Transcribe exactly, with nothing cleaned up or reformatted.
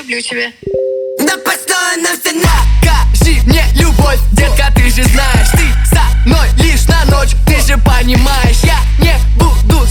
люблю тебя. Да постой навсегда. Покажи мне любовь, детка, ты же знаешь. Ты со мной лишь на ночь, ты же понимаешь. Я не буду